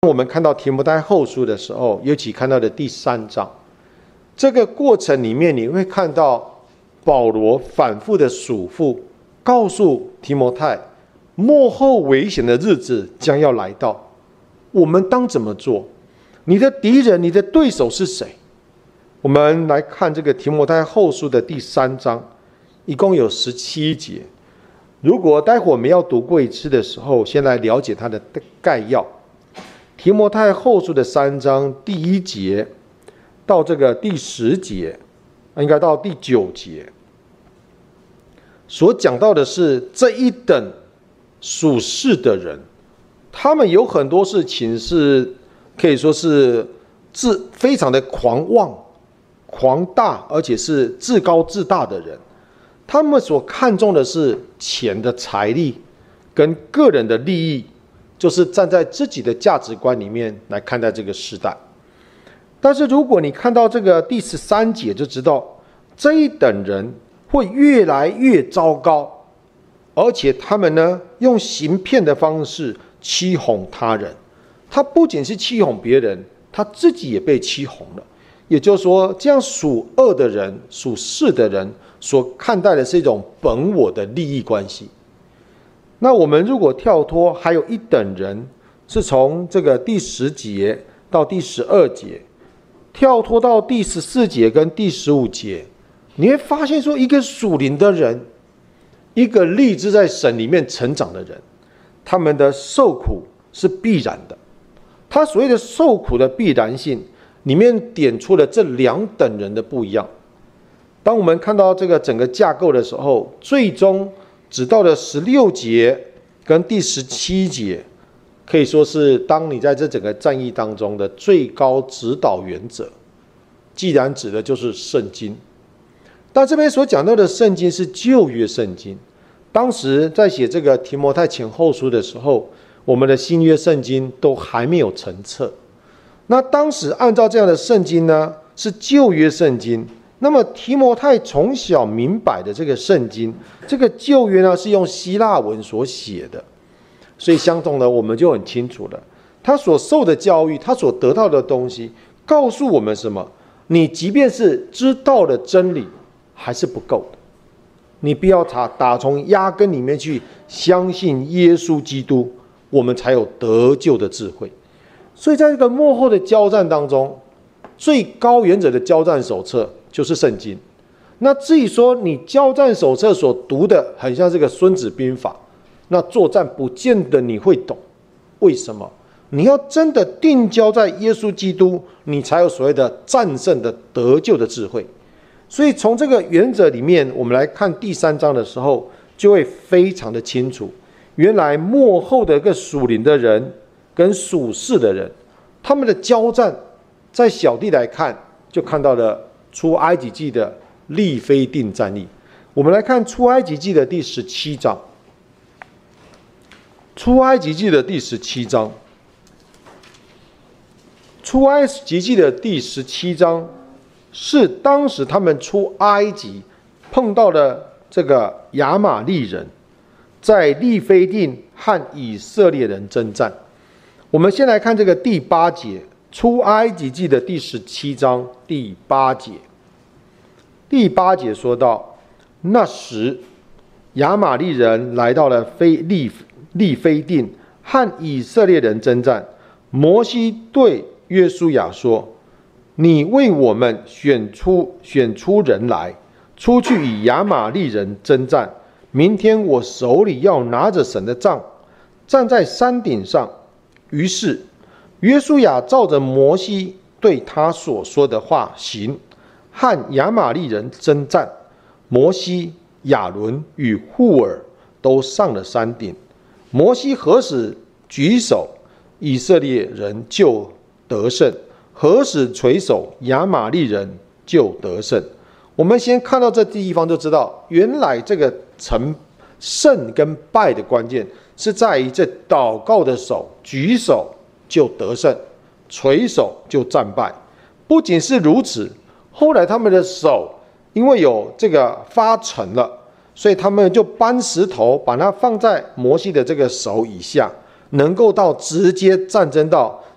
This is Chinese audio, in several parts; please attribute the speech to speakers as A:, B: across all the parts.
A: 我们看到提摩太后书的时候，尤其看到的第3章，这个过程里面，你会看到保罗反复的嘱咐，告诉提摩太，末后危险的日子将要来到，我们当怎么做？你的敌人、你的对手是谁？我们来看这个提摩太后书的第3章，一共有17节。如果待会我们要读过一次的时候，先来了解它的概要。提摩太后书的3章第1节到这个第10节，应该到第9节，所讲到的是这一等属世的人，他们有很多事情是可以说是非常的狂妄、狂大，而且是自高自大的人。他们所看重的是钱的财力跟个人的利益，就是站在自己的价值观里面来看待这个时代。但是如果你看到这个第13节，就知道这一等人会越来越糟糕，而且他们呢用行骗的方式欺哄他人。他不仅是欺哄别人，他自己也被欺哄了。也就是说，这样属恶的人、属世的人所看待的是一种本我的利益关系。那我们如果跳脱，还有一等人是从这个第10节到第12节，跳脱到第14节跟第15节，你会发现说，一个属灵的人，一个立志在神里面成长的人，他们的受苦是必然的。他所谓的受苦的必然性，里面点出了这2等人的不一样。当我们看到这个整个架构的时候，最终只到了16节跟第17节，可以说是当你在这整个战役当中的最高指导原则，既然指的就是圣经。但这边所讲到的圣经是旧约圣经，当时在写这个提摩太前后书的时候，我们的新约圣经都还没有成册。那当时按照这样的圣经呢，是旧约圣经。那么提摩太从小明白的这个圣经，这个旧约呢是用希腊文所写的，所以相同的我们就很清楚了，他所受的教育，他所得到的东西，告诉我们什么？你即便是知道了真理，还是不够的。你不要打从压根里面去相信耶稣基督，我们才有得救的智慧。所以在这个末后的交战当中，最高原则的交战手册就是圣经。那至于说你交战手册所读的很像这个孙子兵法，那作战不见得你会懂。为什么？你要真的定焦在耶稣基督，你才有所谓的战胜的得救的智慧。所以从这个原则里面，我们来看第3章的时候，就会非常的清楚，原来末后的一个属灵的人跟属世的人，他们的交战，在小弟来看，就看到了出埃及记的利非定战役。我们来看出埃及记的第17章。出埃及记的第17章，出埃及记的第17章是当时他们出埃及碰到了这个亚玛利人，在利非定和以色列人征战。我们先来看这个第8节，出埃及记的第17章第8节。第8节说到，那时亚玛利人来到了利非定，和以色列人征战。摩西对约书亚说：你为我们选出人来，出去与亚玛利人征战。明天我手里要拿着神的杖，站在山顶上。于是约书亚照着摩西对他所说的话行，和亚玛利人征战。摩西、亚伦与户尔都上了山顶。摩西何时举手，以色列人就得胜；何时垂手，亚玛利人就得胜。我们先看到这地方就知道，原来这个胜跟败的关键是在于这祷告的手，举手就得胜，垂手就战败。不仅是如此，后来他们的手因为有这个发沉了，所以他们就搬石头把它放在摩西的这个手以下，能够到直接战争到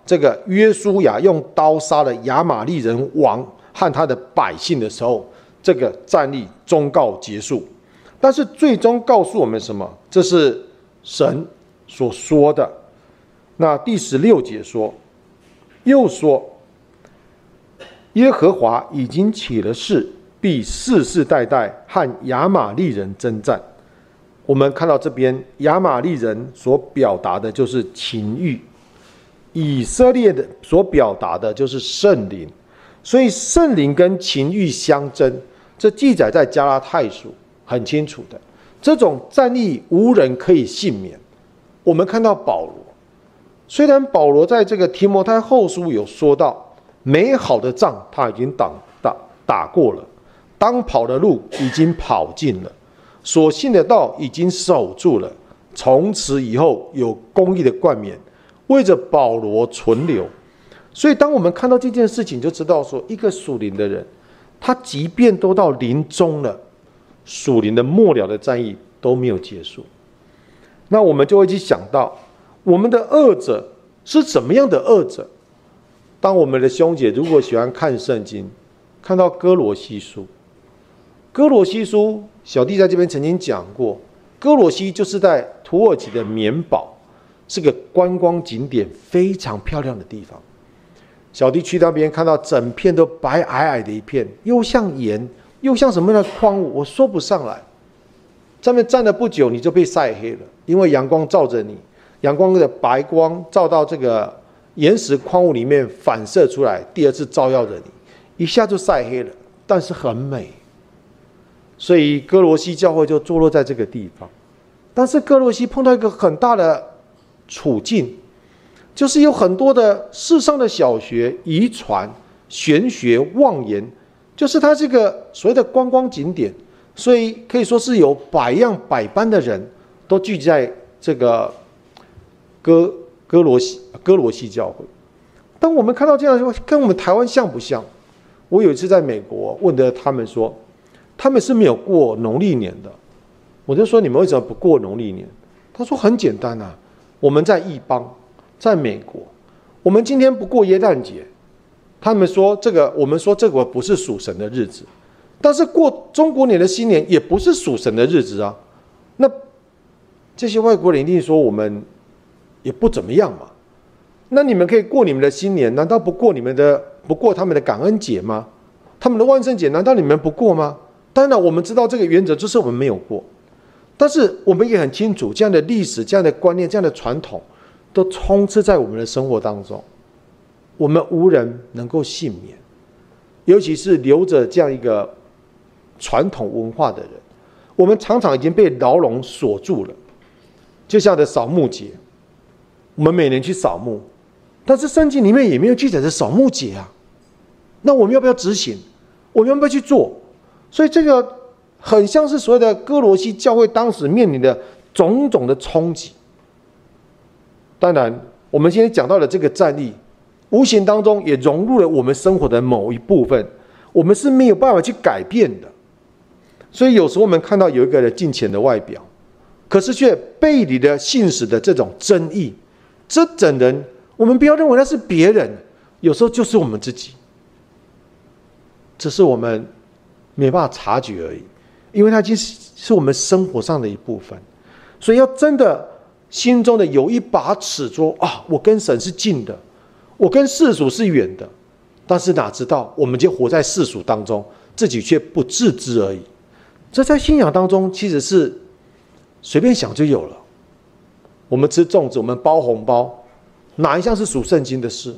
A: 这个约书亚用刀杀了亚玛力人王和他的百姓的时候，这个战役终告结束。但是最终告诉我们什么？这是神所说的。那第16节说，又说，耶和华已经起了誓，必世世代代和亚玛力人征战。我们看到这边，亚玛力人所表达的就是情欲，以色列的所表达的就是圣灵。所以圣灵跟情欲相争，这记载在加拉太书很清楚的。这种战役无人可以幸免。我们看到保罗，虽然保罗在这个提摩太后书有说到，美好的仗他已经打过了，当跑的路已经跑尽了，所信的道已经守住了，从此以后有公义的冠冕为着保罗存留。所以当我们看到这件事情，就知道说，一个属灵的人，他即便都到临终了，属灵的末了的战役都没有结束。那我们就会去想到，我们的恶者是怎么样的恶者？当我们的兄姐如果喜欢看圣经，看到哥罗西书，哥罗西书小弟在这边曾经讲过，哥罗西就是在土耳其的棉堡，是个观光景点，非常漂亮的地方。小弟去那边看到整片都白皑皑的一片，又像盐，又像什么样的矿物，我说不上来。上面站了不久，你就被晒黑了，因为阳光照着你，阳光的白光照到这个岩石矿物里面反射出来，第二次照耀着你，一下就晒黑了，但是很美。所以哥罗西教会就坐落在这个地方。但是哥罗西碰到一个很大的处境，就是有很多的世上的小学、遗传、玄学、妄言，就是它这个所谓的观光景点，所以可以说是有百样百般的人都聚集在这个哥罗西教会。当我们看到这样，跟我们台湾像不像？我有一次在美国问的他们说，他们是没有过农历年的。我就说，你们为什么不过农历年？他说很简单啊，我们在异邦，在美国，我们今天不过耶诞节，他们说这个，我们说这个不是属神的日子，但是过中国年的新年也不是属神的日子啊。那这些外国人一定说我们也不怎么样嘛。那你们可以过你们的新年，难道不过他们的感恩节吗？他们的万圣节难道你们不过吗？当然我们知道这个原则就是我们没有过，但是我们也很清楚，这样的历史、这样的观念、这样的传统都充斥在我们的生活当中，我们无人能够幸免。尤其是留着这样一个传统文化的人，我们常常已经被牢笼锁住了。就像的扫墓节，我们每年去扫墓，但是圣经里面也没有记载的扫墓节啊。那我们要不要执行？我们要不要去做？所以这个很像是所谓的哥罗西教会当时面临的种种的冲击。当然，我们今天讲到的这个战役，无形当中也融入了我们生活的某一部分，我们是没有办法去改变的。所以有时候我们看到有一个人敬虔的外表，可是却背离了信实的这种真意，这整人，我们不要认为那是别人，有时候就是我们自己，只是我们没办法察觉而已，因为它已经是我们生活上的一部分。所以要真的心中的有一把尺，说啊，我跟神是近的，我跟世俗是远的，但是哪知道我们就活在世俗当中，自己却不自知而已。这在信仰当中其实是随便想就有了。我们吃粽子，我们包红包，哪一项是属圣经的事？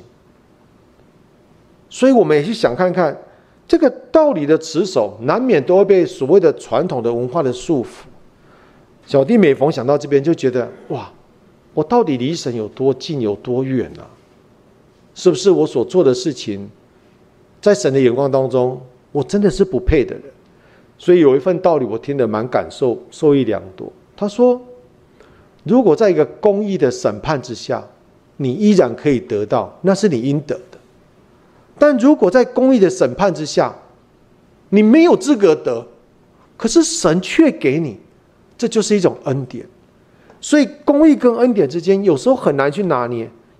A: 所以我们也去想看看，这个道理的持守，难免都会被所谓的传统的文化的束缚。小弟每逢想到这边，就觉得哇，我到底离神有多近，有多远啊？是不是我所做的事情，在神的眼光当中，我真的是不配的人？所以有一份道理我听得蛮受益良多。他说，如果在一个公义的审判之下，你依然可以得到，那是你应得的。但如果在公义的审判之下，你没有资格得，可是神却给你，这就是一种恩典。所以公义跟恩典之间有时候很难去拿捏，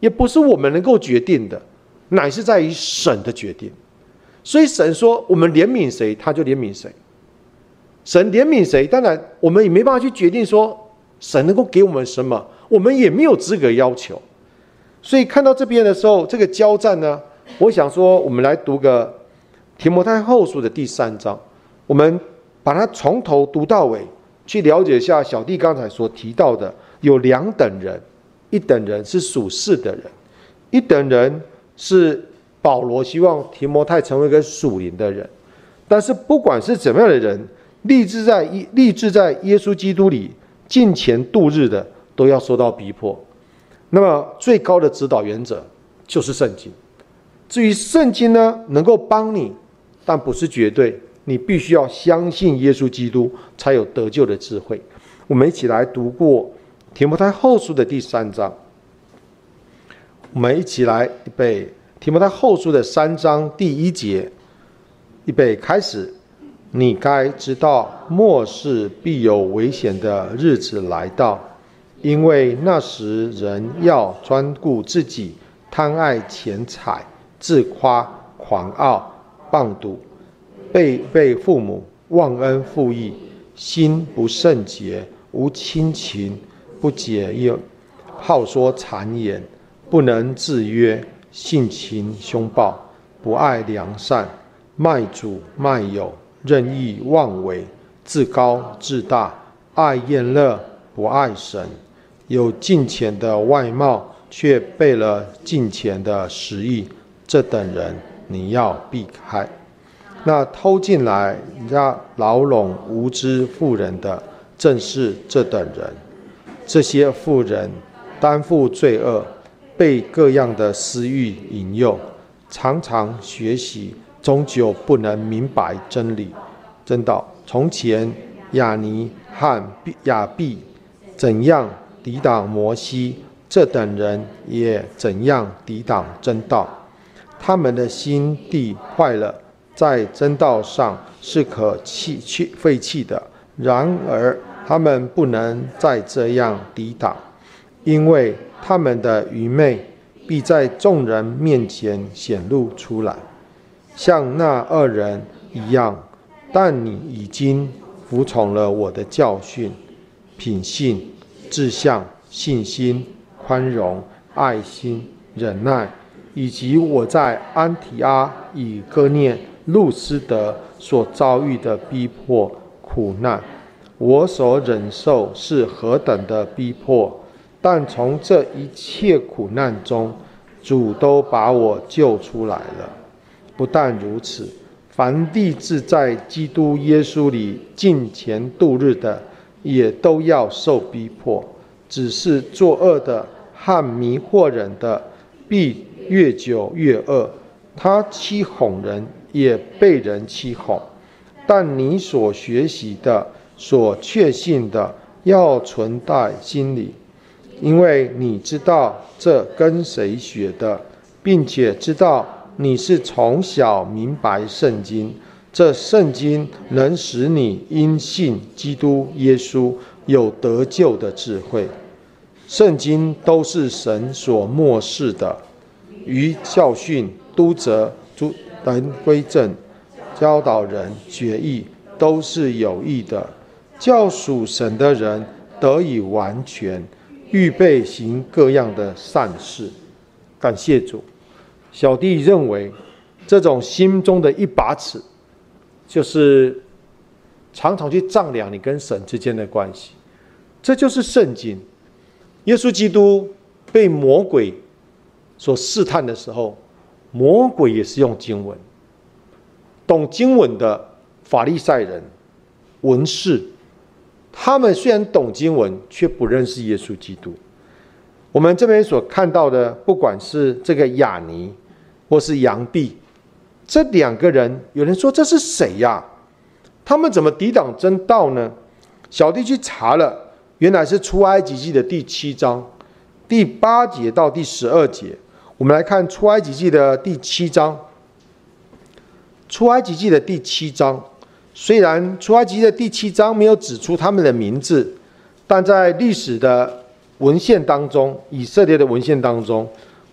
A: 也不是我们能够决定的，乃是在于神的决定。所以神说我们怜悯谁，他就怜悯谁。神怜悯谁，当然我们也没办法去决定说神能够给我们什么，我们也没有资格要求。所以看到这边的时候，这个交战呢，我想说我们来读个提摩太后书的第3章，我们把它从头读到尾，去了解一下小弟刚才所提到的有2等人，一等人是属世的人，一等人是保罗希望提摩太成为一个属灵的人。但是不管是怎么样的人，立志在耶稣基督里敬虔度日的，都要受到逼迫。那么最高的指导原则就是圣经。至于圣经呢，能够帮你，但不是绝对，你必须要相信耶稣基督，才有得救的智慧。我们一起来读过提摩太后书的第3章，我们一起来预备提摩太后书的3章第1节，预备开始。你该知道，末世必有危险的日子来到，因为那时人要专顾自己，贪爱钱财，自夸，狂傲，谤赌，背背父母，忘恩负义，心不圣洁，无亲情，不解怨，好说谗言，不能制约，性情凶暴，不爱良善，卖主卖友，任意妄为，自高自大，爱厌乐，不爱神，有敬虔的外貌，却背了敬虔的实意，这等人你要避开。那偷进来人家牢笼无知妇人的，正是这等人。这些妇人担负罪恶，被各样的私欲引诱，常常学习，终究不能明白真理真道。从前亚尼和亚毕怎样抵挡摩西，这等人也怎样抵挡真道。他们的心地坏了，在真道上是可废弃的，然而他们不能再这样抵挡，因为他们的愚昧必在众人面前显露出来，像那2人一样。但你已经服从了我的教训、品性、志向、信心、宽容、爱心、忍耐，以及我在安提阿、以哥念、路斯德所遭遇的逼迫苦难。我所忍受是何等的逼迫，但从这一切苦难中，主都把我救出来了。不但如此，凡立志在基督耶稣里敬虔度日的，也都要受逼迫。只是作恶的和迷惑人的，必越久越恶。他欺哄人，也被人欺哄。但你所学习的、所确信的，要存在心里，因为你知道这跟谁学的，并且知道你是从小明白圣经，这圣经能使你因信基督耶稣有得救的智慧。圣经都是神所默示的，于教训、督责、人归正、教导人学义，都是有益的，叫属神的人得以完全，预备行各样的善事。感谢主。小弟认为，这种心中的一把尺，就是常常去丈量你跟神之间的关系，这就是圣经。耶稣基督被魔鬼所试探的时候，魔鬼也是用经文。懂经文的法利赛人、文士，他们虽然懂经文，却不认识耶稣基督。我们这边所看到的，不管是这个亚尼或是杨毕，这2个人，有人说这是谁呀？他们怎么抵挡真道呢？小弟去查了，原来是出埃及记的第7章第8节到第12节。我们来看出埃及记的第7章。出埃及记的第7章，虽然出埃及记的第7章没有指出他们的名字，但在历史的文献当中，以色列的文献当中，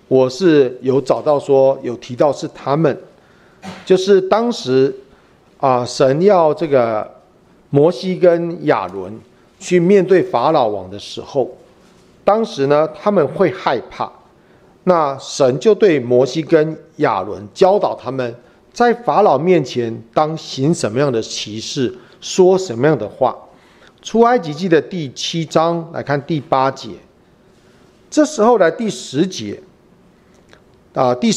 A: 我是有找到说有提到是他们，就是当时神要这个摩西跟亚伦去面对法老王的时候，当时呢他们会害怕，那神就对摩西跟亚伦教导他们在法老面前当行什么样的奇事，说什么样的话。出埃及记的第7章来看第8节，这时候来第10节第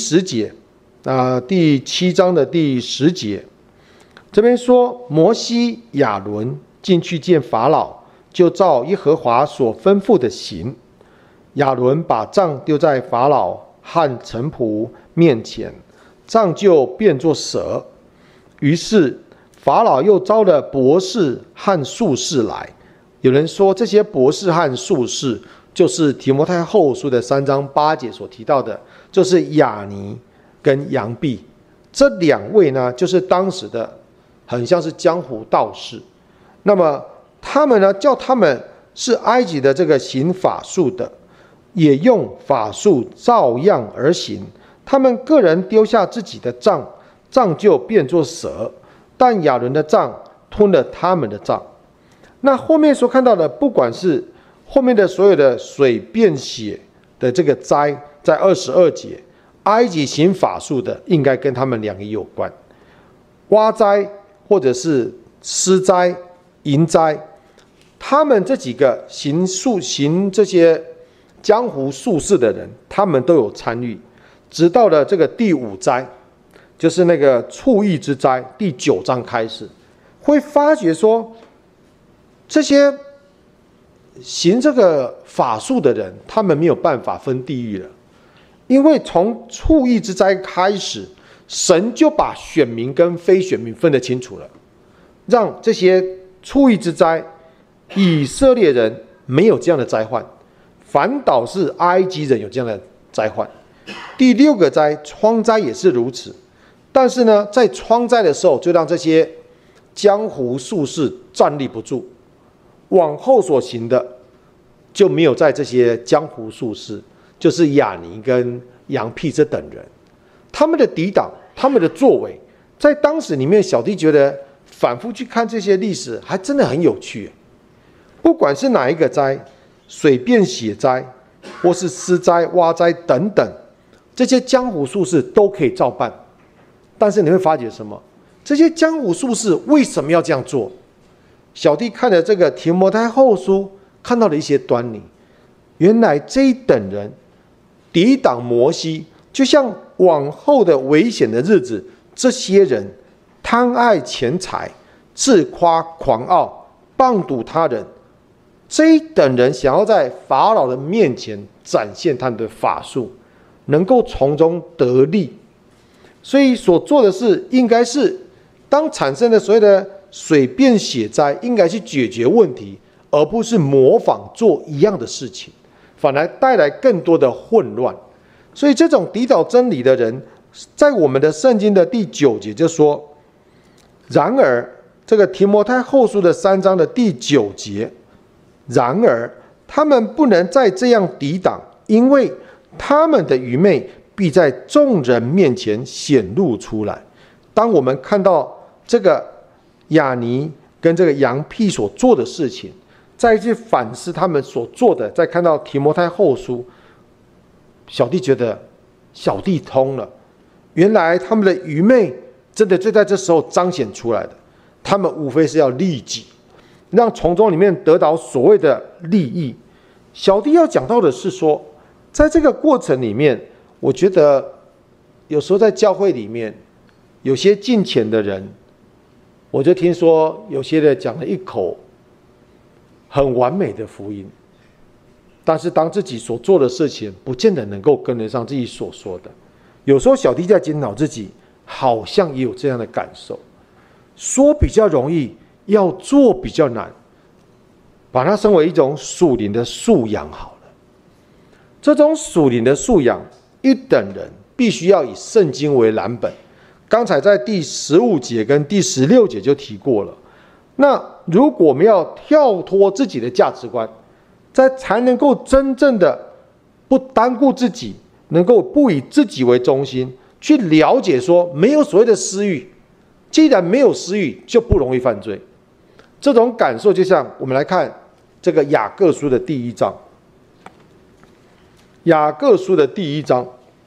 A: 7章的第10节，这边说摩西亚伦进去见法老，就照耶和华所吩咐的行。亚伦把杖丢在法老和臣仆面前，杖就变作蛇。于是法老又招了博士和术士来。有人说这些博士和术士就是提摩太后书的3章8节所提到的，就是亚尼跟杨毕。这2位呢，就是当时的很像是江湖道士。那么他们呢，叫他们是埃及的这个行法术的，也用法术照样而行。他们个人丢下自己的杖，杖就变作蛇，但亚伦的杖吞了他们的杖。那后面所看到的，不管是后面的所有的水变血的这个灾，在22节，埃及行法术的应该跟他们2个有关。蛙灾或者是狮灾、蝇灾，他们这几个行这些江湖术士的人，他们都有参与。直到了这个第5灾，就是那个畜疫之灾，第9章开始，会发觉说，这些行这个法术的人，他们没有办法分地狱了，因为从畜疫之灾开始，神就把选民跟非选民分得清楚了，让这些畜疫之灾，以色列人没有这样的灾患，反倒是埃及人有这样的灾患。第6个灾，疮灾也是如此，但是呢，在疮灾的时候，就让这些江湖术士站立不住，往后所行的就没有在这些江湖术士，就是亚尼跟杨辟这等人，他们的抵挡，他们的作为，在当时里面，小弟觉得反复去看这些历史，还真的很有趣。不管是哪一个灾，水变血灾，或是狮灾、蛙灾等等，这些江湖术士都可以照办。但是你会发觉什么？这些江湖术士为什么要这样做？小弟看了这个提摩太后书，看到了一些端倪。原来这一等人抵挡摩西，就像往后的危险的日子，这些人贪爱钱财，自夸狂傲，谤赌他人。这一等人想要在法老的面前展现他们的法术，能够从中得利，所以所做的事应该是，当产生的所谓的水变血灾，应该去解决问题，而不是模仿做一样的事情，反而带来更多的混乱。所以这种抵挡真理的人，在我们的圣经的第9节就说，然而这个提摩太后书的3章的第9节，然而他们不能再这样抵挡，因为他们的愚昧必在众人面前显露出来。当我们看到这个亚尼跟这个杨辟所做的事情，再去反思他们所做的，再看到提摩太后书，小弟觉得小弟通了，原来他们的愚昧真的就在这时候彰显出来的。他们无非是要利己，让从中里面得到所谓的利益。小弟要讲到的是说，在这个过程里面，我觉得有时候在教会里面，有些敬虔的人，我就听说有些人讲了一口很完美的福音，但是当自己所做的事情不见得能够跟得上自己所说的。有时候小弟在检讨自己，好像也有这样的感受，说比较容易，要做比较难，把它称为一种属灵的素养好了。这种属灵的素养，一等人必须要以圣经为蓝本。刚才在第15节跟第16节就提过了。那如果我们要跳脱自己的价值观，才能够真正的不单顾自己， 能够不以自己为中心，去了解说没有所谓的私欲，既然没有私欲，就不容易犯罪。这种感受就像我们来看这个雅各书的第1章，雅各书的第1章，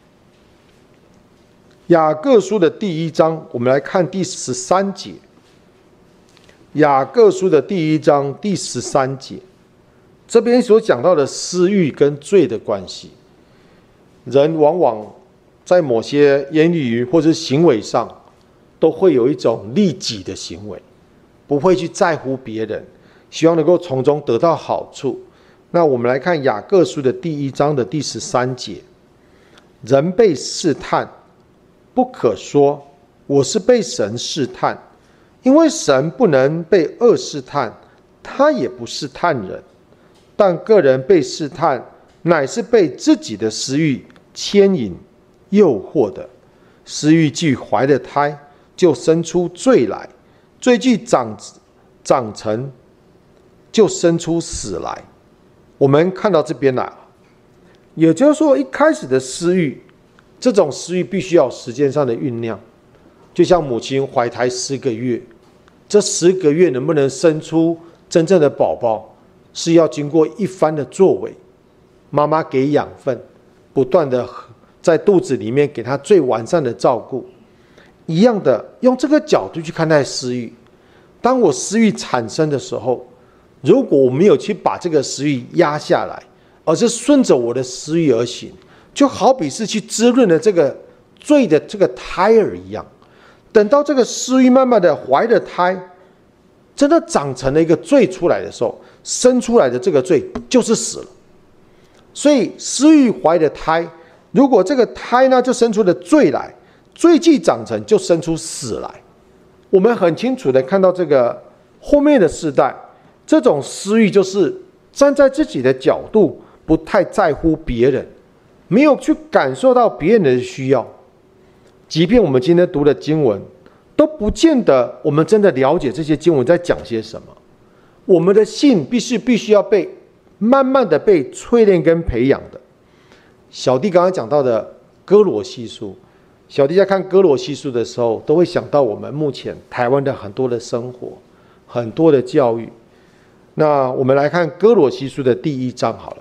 A: 雅各书的第1章，我们来看第13节。雅各书的第1章第13节，这边所讲到的私欲跟罪的关系，人往往在某些言语或者行为上，都会有一种利己的行为，不会去在乎别人，希望能够从中得到好处。那我们来看雅各书的第1章的第13节，人被试探，不可说我是被神试探，因为神不能被恶试探，他也不试探人。但个人被试探，乃是被自己的私欲牵引诱惑的。私欲既怀了胎，就生出罪来；罪既长成，就生出死来。我们看到这边来，也就是说，一开始的私欲，这种私欲必须要时间上的酝酿，就像母亲怀胎10个月，这10个月能不能生出真正的宝宝，是要经过一番的作为，妈妈给养分，不断的在肚子里面给他最完善的照顾。一样的，用这个角度去看待私欲。当我私欲产生的时候，如果我没有去把这个私欲压下来，而是顺着我的私欲而行，就好比是去滋润了这个罪的这个胎儿一样。等到这个私欲慢慢的怀着胎，真的长成了一个罪出来的时候，生出来的这个罪就是死了。所以私欲怀着胎，如果这个胎呢就生出了罪来，罪既长成就生出死来。我们很清楚的看到这个后面的世代，这种私欲就是站在自己的角度，不太在乎别人，没有去感受到别人的需要。即便我们今天读的经文，都不见得我们真的了解这些经文在讲些什么。我们的信必须要被慢慢的被淬炼跟培养的。小弟刚刚讲到的哥罗西书，小弟在看哥罗西书的时候，都会想到我们目前台湾的很多的生活，很多的教育。那我们来看哥罗西书的第1章好了，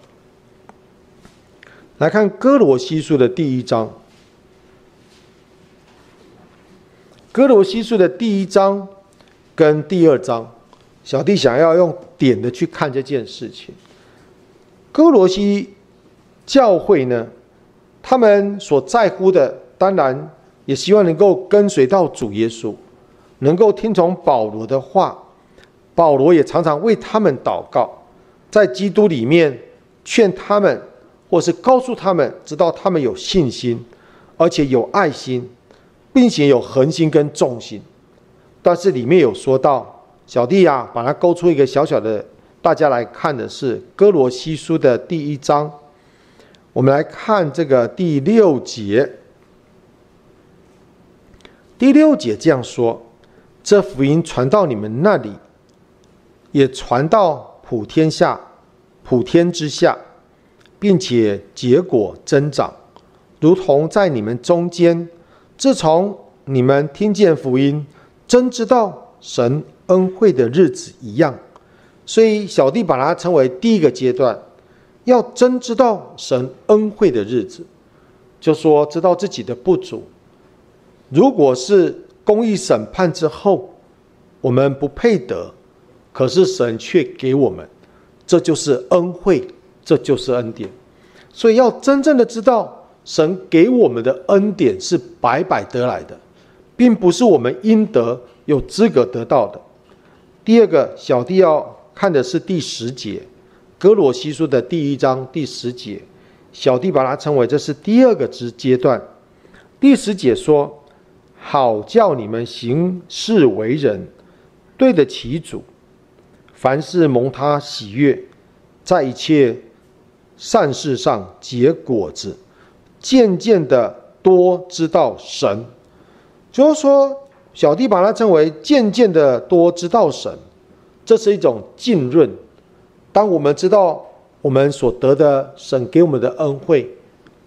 A: 来看哥罗西书的第1章。哥罗西书的第1章跟第2章，小弟想要用点的去看这件事情。哥罗西教会呢，他们所在乎的，当然也希望能够跟随到主耶稣，能够听从保罗的话。保罗也常常为他们祷告，在基督里面劝他们，或是告诉他们，知道他们有信心，而且有爱心，并且有恒心跟重心。但是里面有说到，小弟啊，把它勾出一个小小的，大家来看的是哥罗西书的第1章。我们来看这个第6节。第6节这样说：这福音传到你们那里，也传到普天之下，并且结果增长，如同在你们中间，自从你们听见福音，真知道神恩惠的日子一样。所以小弟把它称为第一个阶段，要真知道神恩惠的日子，就说知道自己的不足。如果是公义审判之后，我们不配得，可是神却给我们，这就是恩惠，这就是恩典。所以要真正的知道神给我们的恩典是白白得来的，并不是我们应得有资格得到的。第二个，小弟要看的是第10节，哥罗西书的第1章第10节，小弟把它称为这是第2个阶段。第10节说：好叫你们行事为人，对得起主，凡事蒙他喜悦，在一切善事上结果子，渐渐的多知道神。就是说，小弟把它称为渐渐的多知道神，这是一种浸润。当我们知道我们所得的神给我们的恩惠，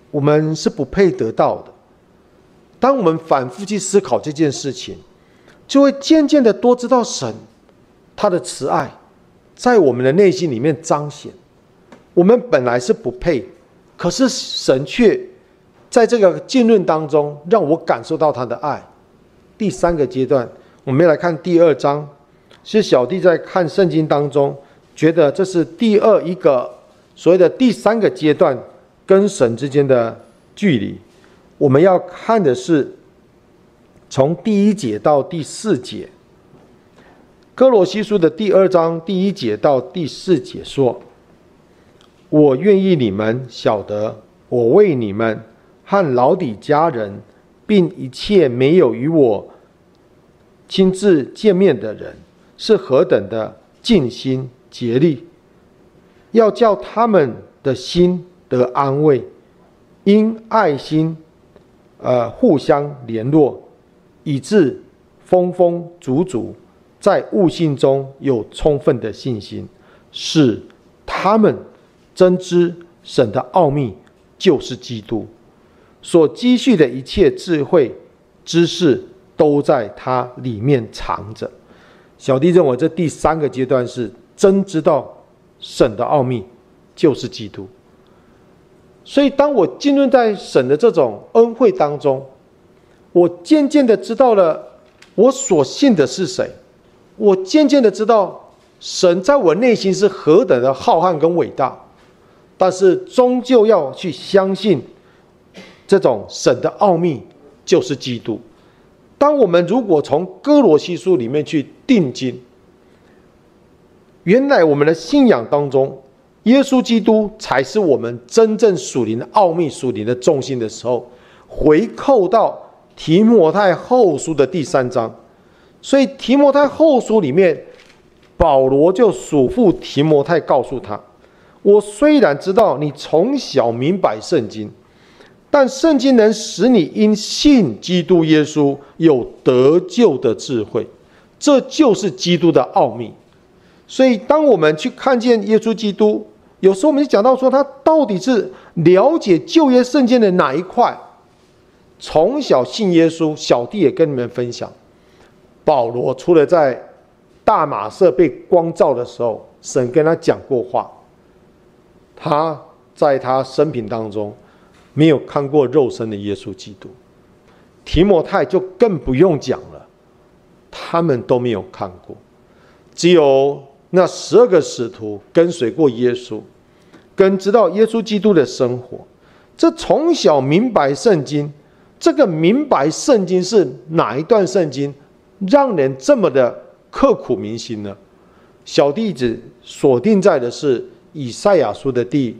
A: 我们是不配得到的。当我们反复去思考这件事情，就会渐渐的多知道神他的慈爱在我们的内心里面彰显。我们本来是不配，可是神却在这个浸润当中让我感受到他的爱。第三个阶段，我们来看第2章，是小弟在看圣经当中觉得这是第二一个所谓的第3个阶段跟神之间的距离。我们要看的是从第1节到第4节。哥罗西书的第2章第1节到第4节说：我愿意你们晓得，我为你们和老底嘉人，并一切没有与我亲自见面的人，是何等的尽心竭力，要叫他们的心得安慰，因爱心互相联络，以致丰丰足足，在悟性中有充分的信心，使他们真知神的奥秘就是基督，所积蓄的一切智慧知识都在他里面藏着。小弟认为这第3个阶段是真知道神的奥秘就是基督。所以当我浸润在神的这种恩惠当中，我渐渐的知道了我所信的是谁，我渐渐的知道神在我内心是何等的浩瀚跟伟大，但是终究要去相信这种神的奥秘就是基督。当我们如果从哥罗西书里面去定睛，原来我们的信仰当中，耶稣基督才是我们真正属灵的奥秘、属灵的重心的时候，回扣到提摩太后书的第3章。所以提摩太后书里面，保罗就嘱咐提摩太，告诉他：我虽然知道你从小明白圣经，但圣经能使你因信基督耶稣有得救的智慧，这就是基督的奥秘。所以当我们去看见耶稣基督，有时候我们就讲到说，他到底是了解旧约圣经的哪一块？从小信耶稣，小弟也跟你们分享，保罗除了在大马色被光照的时候，神跟他讲过话，他在他生平当中没有看过肉身的耶稣基督。提摩太就更不用讲了，他们都没有看过，只有那12个使徒跟随过耶稣，跟知道耶稣基督的生活。这从小明白圣经，这个明白圣经是哪一段圣经让人这么的刻骨铭心呢？小弟子锁定在的是以赛亚书的第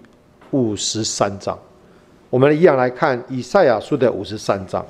A: 53章。我们一样来看以赛亚书的53章。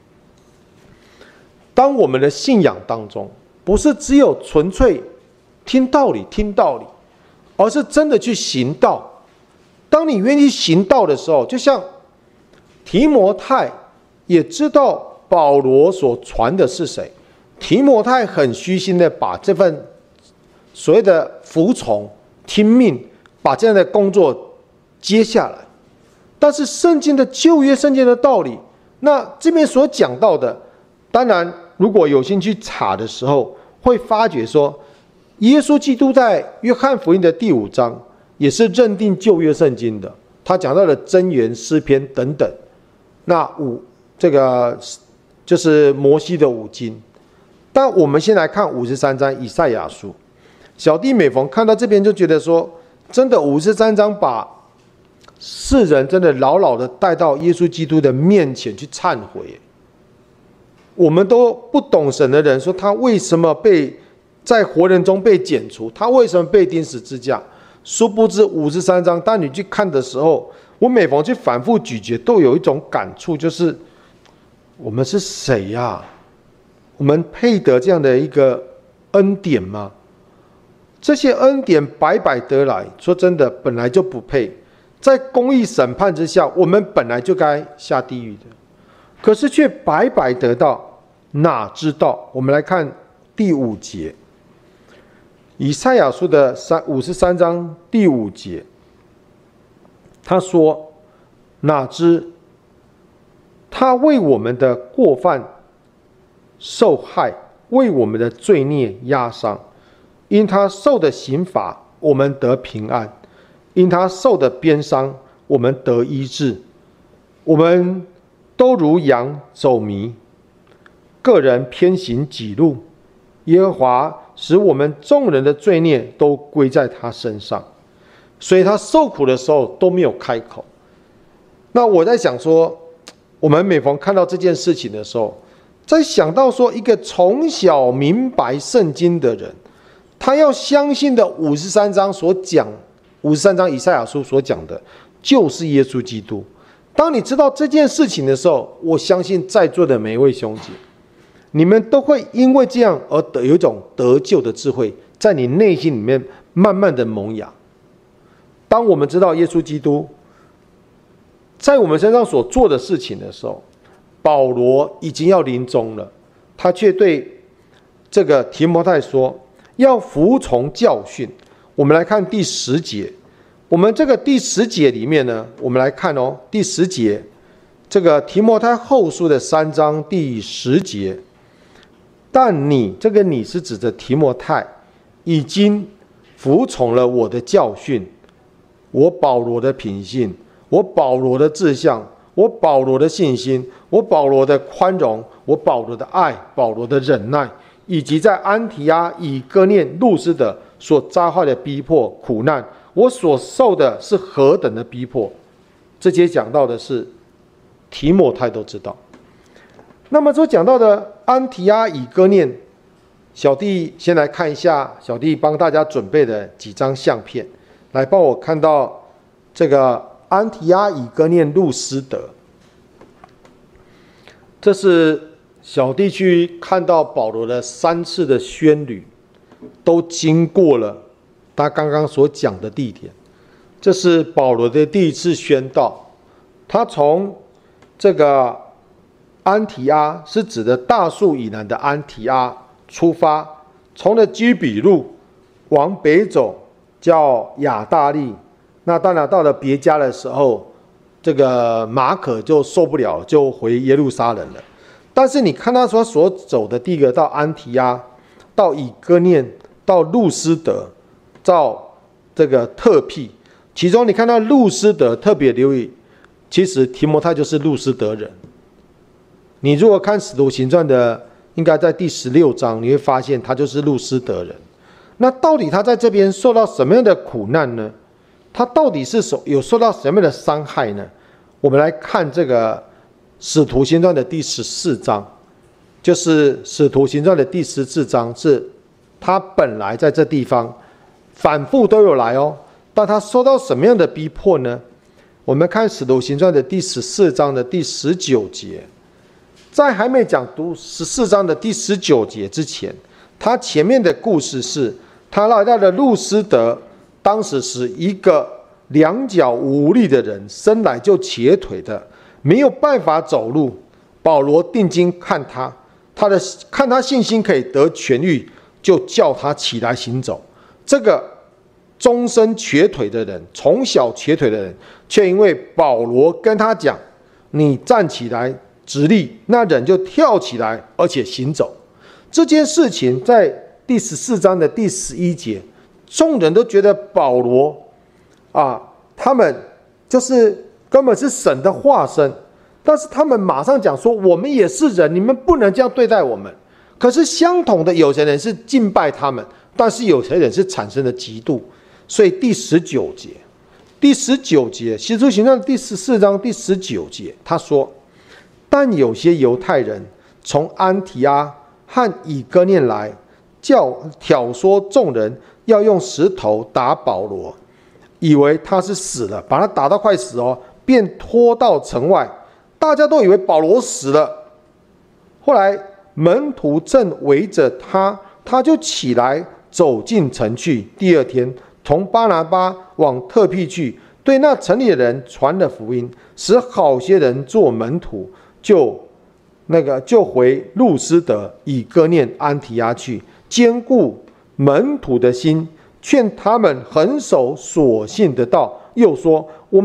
A: 当我们的信仰当中，不是只有纯粹听道理，而是真的去行道。当你愿意行道的时候，就像提摩太也知道保罗所传的是谁，提摩太很虚心的把这份所谓的服从听命，把这样的工作接下来。但是圣经的旧约圣经的道理，那这边所讲到的，当然如果有心去查的时候，会发觉说，耶稣基督在约翰福音的第5章也是认定旧约圣经的，他讲到了箴言、诗篇等等，那这个就是摩西的5经。但我们先来看53章以赛亚书。小弟每逢看到这边就觉得说，真的53章把世人真的牢牢的带到耶稣基督的面前去忏悔。我们都不懂神的人说，他为什么被在活人中被剪除，他为什么被钉十字架？殊不知53章当你去看的时候，我每逢去反复咀嚼，都有一种感触，就是我们是谁呀？我们配得这样的一个恩典吗？这些恩典白白得来，说真的本来就不配，在公义审判之下，我们本来就该下地狱的，可是却白白得到，哪知道？我们来看第5节，以赛亚书的53章第5节，他说：哪知他为我们的过犯受害，为我们的罪孽压伤。因他受的刑罚，我们得平安；因他受的鞭伤，我们得医治。我们都如羊走迷，个人偏行己路。耶和华使我们众人的罪孽都归在他身上，所以他受苦的时候都没有开口。那我在想说，我们每逢看到这件事情的时候，在想到说，一个从小明白圣经的人，他要相信的53章所讲，53章以赛亚书所讲的，就是耶稣基督。当你知道这件事情的时候，我相信在座的每一位兄姐，你们都会因为这样而有一种得救的智慧，在你内心里面慢慢的萌芽。当我们知道耶稣基督在我们身上所做的事情的时候，保罗已经要临终了，他却对这个提摩太说，要服从教训。我们来看第10节，我们这个第10节里面呢，我们来看第10节，这个提摩太后书的3章第10节。但你，这个你是指着提摩太，已经服从了我的教训，我保罗的品性，我保罗的志向，我保罗的信心，我保罗的宽容，我保罗的爱，保罗的忍耐，以及在安提阿、以哥念、路斯的所遭害的逼迫苦难，我所受的是何等的逼迫。这些讲到的是提摩太都知道。那么所讲到的安提阿、以哥念，小弟先来看一下小弟帮大家准备的几张相片，来帮我看到这个安提阿、以哥念、路斯德。这是小弟去看到保罗的3次的宣旅，都经过了他刚刚所讲的地点。这是保罗的第一次宣道，他从这个安提阿，是指的大树以南的安提阿出发，从了基比路往北走，叫亚大利。那当然到了别家的时候，这个马可就受不了，就回耶路撒冷了。但是你看他所走的第一个，到安提阿，到以哥念，到路斯德，到这个特庇。其中你看到路斯德，特别留意，其实提摩太就是路斯德人。你如果看使徒行传的，应该在第16章，你会发现他就是路斯德人。那到底他在这边受到什么样的苦难呢？他到底是有受到什么样的伤害呢？我们来看这个使徒行传的第14章，就是使徒行传的第14章，是他本来在这地方反复都有来但他受到什么样的逼迫呢？我们看使徒行传的第14章的第19节。在还没讲读14章的第19节之前，他前面的故事是，他来到了路斯德，当时是一个两脚无力的人，生来就瘸腿的，没有办法走路。保罗定睛看他，看他信心可以得痊愈，就叫他起来行走。这个终身瘸腿的人，从小瘸腿的人，却因为保罗跟他讲，你站起来直立，那人就跳起来，而且行走。这件事情在第14章的第11节，众人都觉得保罗他们就是根本是神的化身，但是他们马上讲说，我们也是人，你们不能这样对待我们。可是相同的，有些人是敬拜他们，但是有些人是产生了嫉妒。所以第19节，使徒行传第14章第19节，他说，但有些犹太人从安提阿和以哥念来，挑唆众人要用石头打保罗，以为他是死了，把他打到快死便拖到城外。大家都以为保罗死了。后来门徒正围着他，他就起来走进城去。第2天，同巴拿巴往特庇去，对那城里的人传了福音，使好些人做门徒，就回路斯德、以哥念、安提阿去，坚固门徒的心，劝他们恒守所信的道。又说，我们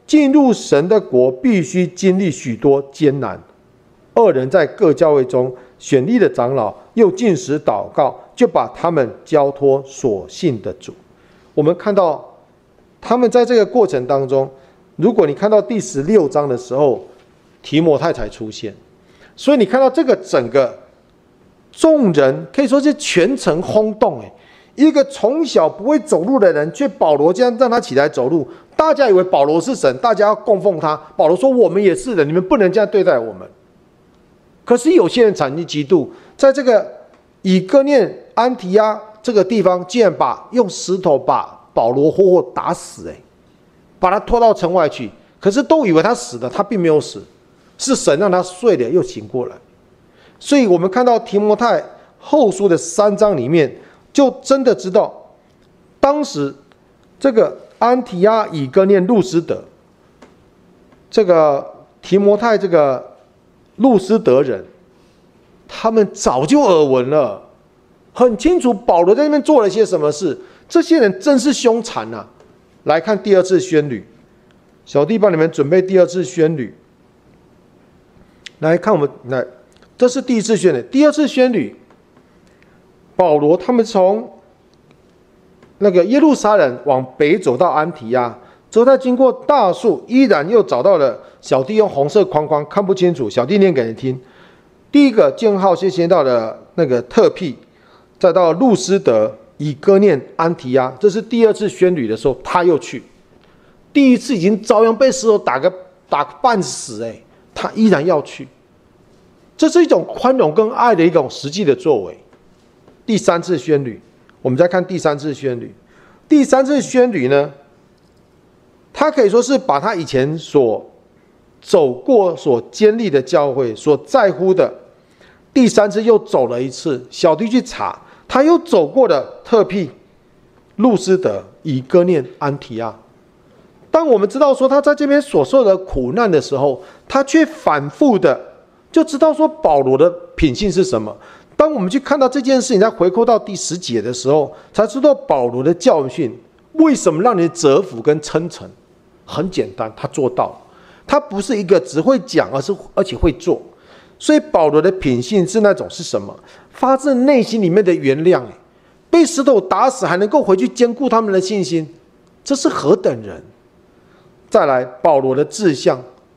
A: 进入神的国必须经历许多艰难。二人在各教会中选立的长老，又禁食祷告，就把他们交托所信的主。我们看到他们在这个过程当中，如果你看到第16章的时候，提摩太才出现，所以你看到这个整个众人可以说是全城轰动。一个从小不会走路的人，却保罗这样让他起来走路，大家以为保罗是神，大家要供奉他。保罗说：“我们也是的，你们不能这样对待我们。”可是有些人产生嫉妒，在这个以哥念安提阿这个地方，竟然用石头把保罗活活打死，把他拖到城外去。可是都以为他死了，他并没有死，是神让他睡了又醒过来。所以我们看到提摩太后书的3章里面，就真的知道，当时这个安提阿、以哥念、路斯德，这个提摩太这个路斯德人，他们早就耳闻了，很清楚保罗在那边做了些什么事。这些人真是凶残啊！来看第2次宣旅，小弟帮你们准备第2次宣旅。来看来，这是第1次宣旅，第2次宣旅。保罗他们从那个耶路撒冷往北走到安提阿，之后他经过大树，依然又找到了小弟用红色框框看不清楚，小弟念给你听。第一个箭号是先到了那个特庇，再到路斯德、以哥念、安提阿，这是第2次宣旅的时候他又去。第1次已经照样被石头打半死，他依然要去。这是一种宽容跟爱的一种实际的作为。第3次宣旅，我们再看第3次宣旅。第3次宣旅呢，他可以说是把他以前所走过、所建立的教会所在乎的，第3次又走了一次。小弟去查，他又走过了特庇、路斯德、以哥念、安提阿。当我们知道说他在这边所受的苦难的时候，他却反复的就知道说保罗的品性是什么。当我们去看到这件事情，再回扣到第10节的时候，才知道保罗的教训为什么让人折服跟称臣。很简单，他做到了。他不是一个只会讲，而且会做。所以保罗的品性是那种是什么？发自内心里面的原谅。被石头打死还能够回去兼顾他们的信心，这是何等人！再来，保罗的志向。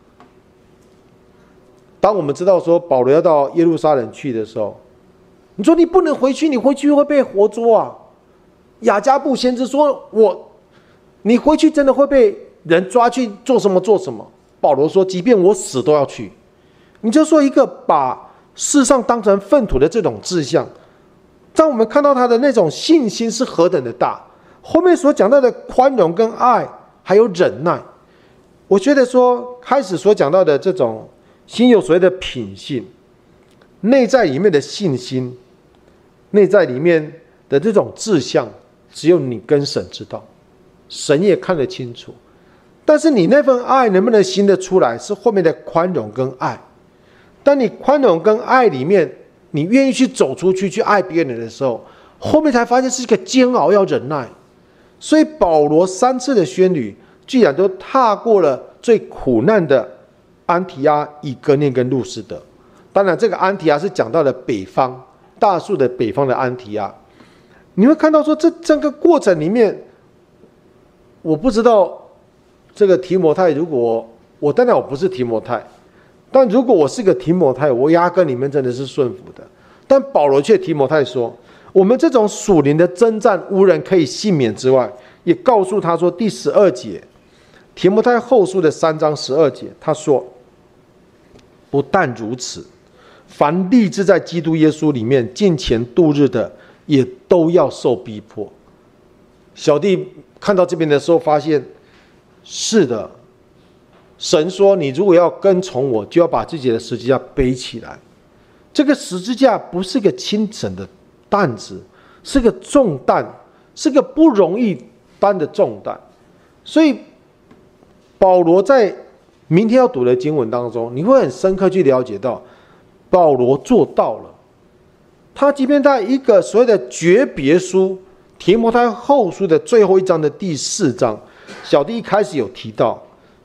A: 当我们知道说保罗要到耶路撒冷去的时候，你说你不能回去，你回去会被活捉啊！雅加布先知说你回去真的会被人抓去做什么做什么。保罗说，即便我死都要去。你就说一个把世上当成粪土的这种志向，让我们看到他的那种信心是何等的大。后面所讲到的宽容跟爱，还有忍耐，我觉得说开始所讲到的这种心有所谓的品性，内在里面的信心，内在里面的这种志向，只有你跟神知道，神也看得清楚。但是你那份爱能不能行得出来，是后面的宽容跟爱。当你宽容跟爱里面，你愿意去走出去去爱别人的时候，后面才发现是一个煎熬要忍耐。所以保罗3次的宣旅，居然都踏过了最苦难的安提阿、以哥念跟路斯德。当然这个安提阿是讲到了北方，大树的北方的安提阿。你会看到说这整个过程里面，我不知道这个提摩太，如果我当然我不是提摩太，但如果我是个提摩太，我压根里面真的是顺服的。但保罗却提摩太说，我们这种属灵的征战无人可以幸免之外，也告诉他说，第12节，提摩太后书的3章12节，他说，不但如此，凡立志在基督耶稣里面敬虔度日的，也都要受逼迫。小弟看到这边的时候发现，是的，神说你如果要跟从我，就要把自己的十字架背起来。这个十字架不是个轻省的担子，是个重担，是个不容易担的重担。所以保罗在明天要读的经文当中，你会很深刻去了解到保罗做到了。他即便在一个所谓的诀别书提摩太后书的最后一章的第4章，小弟一开始有提到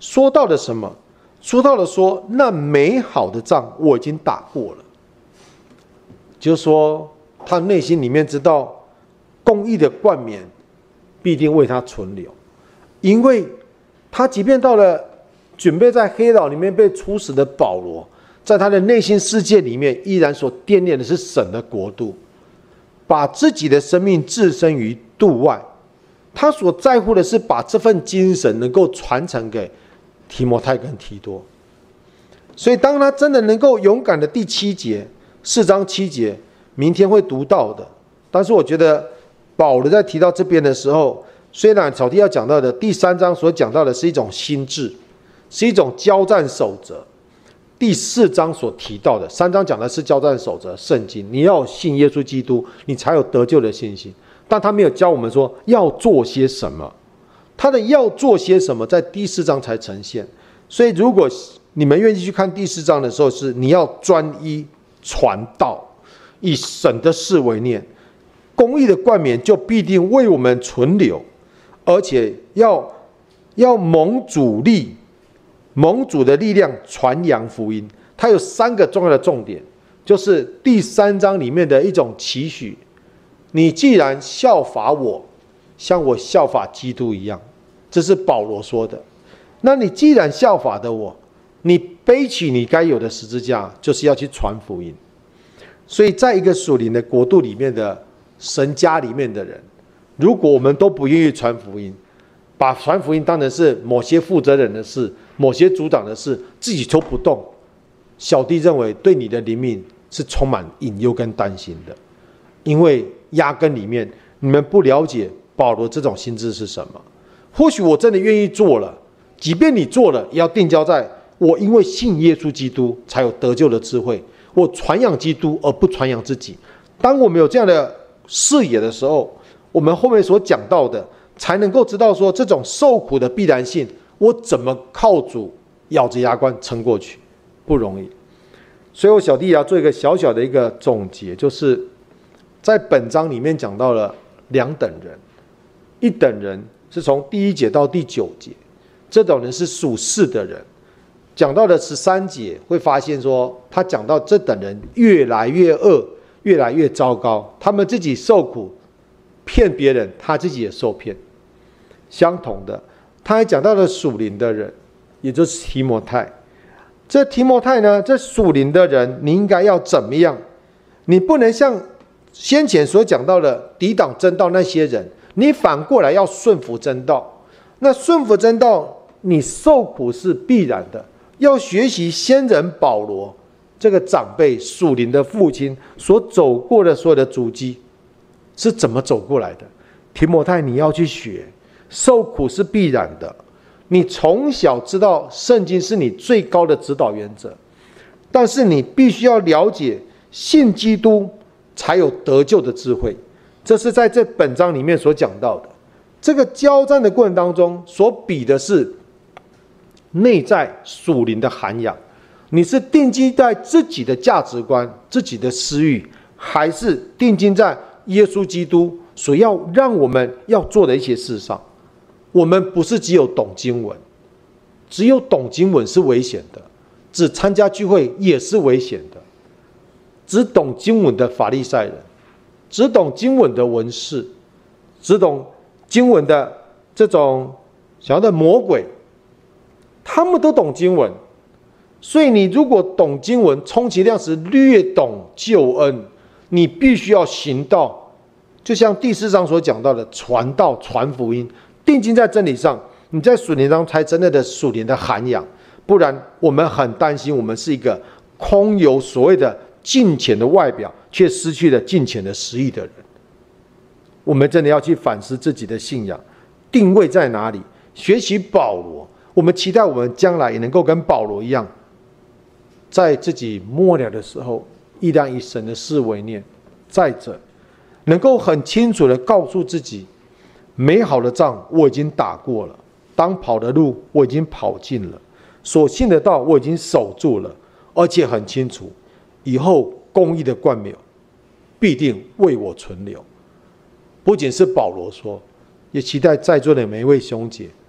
A: 说到了什么？说到了说，那美好的仗我已经打过了。就是说，他内心里面知道，公义的冠冕必定为他存留，因为他即便到了准备在黑岛里面被处死的保罗，在他的内心世界里面，依然所惦念的是神的国度，把自己的生命置身于度外。他所在乎的是把这份精神能够传承给提摩太跟提多。所以当他真的能够勇敢的第7节4章7节，明天会读到的。但是我觉得保罗在提到这边的时候，虽然草地要讲到的第3章所讲到的是一种心智，是一种交战守则，第4章所提到的3章讲的是交战守则圣经，你要信耶稣基督，你才有得救的信心。但他没有教我们说要做些什么，他的要做些什么在第4章才呈现。所以如果你们愿意去看第4章的时候，是你要专一传道，以神的事为念，公义的冠冕就必定为我们存留，而且要蒙主力，蒙主的力量传扬福音。它有3个重要的重点，就是第3章里面的一种期许，你既然效法我，像我效法基督一样，这是保罗说的。那你既然效法的我，你背起你该有的十字架，就是要去传福音。所以在一个属灵的国度里面的神家里面的人，如果我们都不愿意传福音，把传福音当成是某些负责人的事，某些组长的事，自己都不动，小弟认为对你的灵命是充满隐忧跟担心的。因为压根里面你们不了解保罗这种心智是什么。或许我真的愿意做了，即便你做了，也要定焦在我因为信耶稣基督才有得救的智慧，我传扬基督而不传扬自己。当我们有这样的视野的时候，我们后面所讲到的才能够知道说，这种受苦的必然性，我怎么靠主咬着牙关撑过去，不容易。所以我小弟也要做一个小小的一个总结，就是在本章里面讲到了2等人，一等人是从第1节到第9节，这种人是属世的人。讲到了13节，会发现说，他讲到这等人越来越恶，越来越糟糕，他们自己受苦，骗别人，他自己也受骗。相同的，他还讲到了属灵的人，也就是提摩太。这提摩太呢，这属灵的人，你应该要怎么样？你不能像先前所讲到的抵挡真道那些人，你反过来要顺服真道。那顺服真道，你受苦是必然的。要学习先人保罗这个长辈属灵的父亲所走过的所有的足迹是怎么走过来的。提摩太，你要去学，受苦是必然的。你从小知道圣经是你最高的指导原则，但是你必须要了解信基督才有得救的智慧。这是在这本章里面所讲到的。这个交战的过程当中所比的是内在属灵的涵养，你是定睛在自己的价值观、自己的私欲，还是定睛在耶稣基督所要让我们要做的一些事上？我们不是只有懂经文，只有懂经文是危险的，只参加聚会也是危险的。只懂经文的法利赛人，只懂经文的文士，只懂经文的这种想要的魔鬼，他们都懂经文。所以你如果懂经文，充其量是略懂救恩，你必须要行道，就像第4章所讲到的，传道传福音，定睛在真理上，你在属灵上才真正的属灵的涵养。不然我们很担心，我们是一个空有所谓的敬虔的外表，却失去了敬虔的实意的人。我们真的要去反思自己的信仰定位在哪里，学习保罗。我们期待我们将来也能够跟保罗一样，在自己末了的时候，依然以神的事为念。再者，能够很清楚的告诉自己，美好的仗我已经打过了，当跑的路我已经跑尽了，所信的道我已经守住了，而且很清楚，以后公义的冠冕必定为我存留。不仅是保罗说，也期待在座的每一位兄姐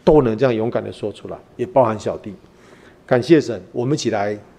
A: 都能这样勇敢的说出来，也包含小弟。感谢神，我们一起来